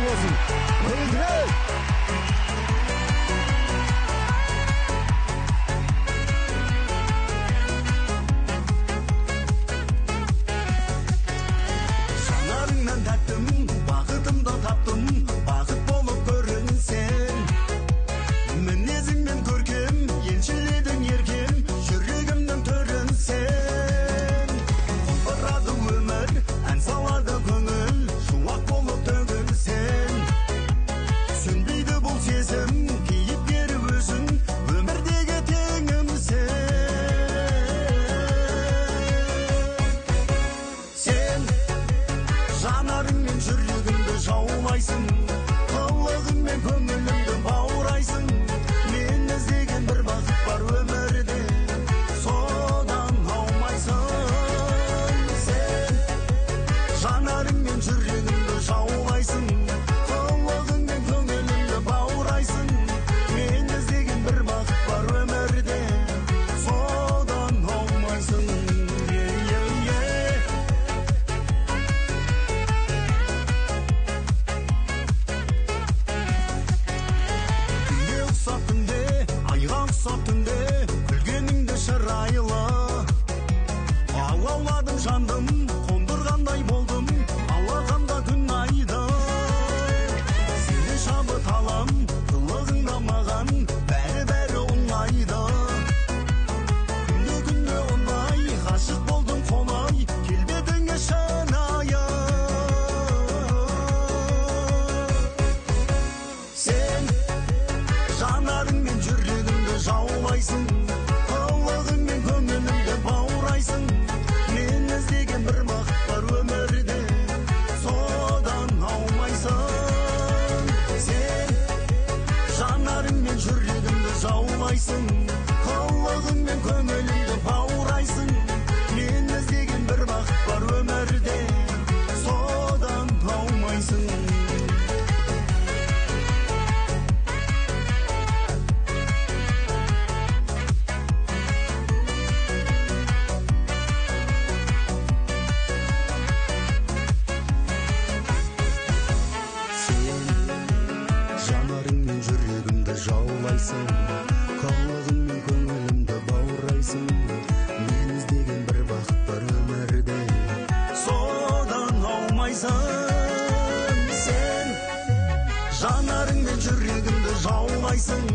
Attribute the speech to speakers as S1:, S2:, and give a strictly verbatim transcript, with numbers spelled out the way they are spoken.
S1: болсын. Көңілдірек!
S2: Жанарыңнан тәттім, бақытымды таптым, бақыт болып көрінсең. Мінезіңмен көркем, еншіледің еркем, жүрегімнің төрінсең. Құлпырады өмір, ән салады көңіл, шуақ болып төгілсең. Сөнбейді бұл сезім, кейіпкері өзің, өмірдегі теңімсің. Сен жанарыңмен жүрегімді жаулайсың, қылығыңмен көңілімді баурайсың. Мен іздеген бір бақыт бар өмірде, содан аумайсың. Сен жанарыңмен жүрегімді жаулайсың, қылығыңмен көңілімді баурайсың. Мен іздеген бір бақыт бар өмірде, содан аумайсың. Күнге ұқсап түнде, айға ұқсап түнде, күлгеніңді шырайлы. Алауладым жандым, қондырғандай болдым, алақанда күн айды. Сені шабыт алам, қылығыңда маған, бәрі-бәрі ұнайды. Күнде-күнде ұнай, ғашық болдым қонай, келбетіңе шынайы. Сен жанарыңмен жүрегімді жаулайсың, қылығыңмен көңілімді баурайсың. Мен іздеген бір бақыт бар өмірде, содан аумайсың. Сен жанарыңмен жүрегімді жаулайсың, қылығыңмен көңілімді баурайсың. Мен іздеген бір бақыт бар өмірде, содан аумайсың. Сен жанарыңмен жүрегімді жаулайсың, қылығыңмен көңілімді баурайсың. Мен іздеген бір бақыт бар өмірде, содан аумайсың. Сен жанарыңмен жүрегімді жаулайсың,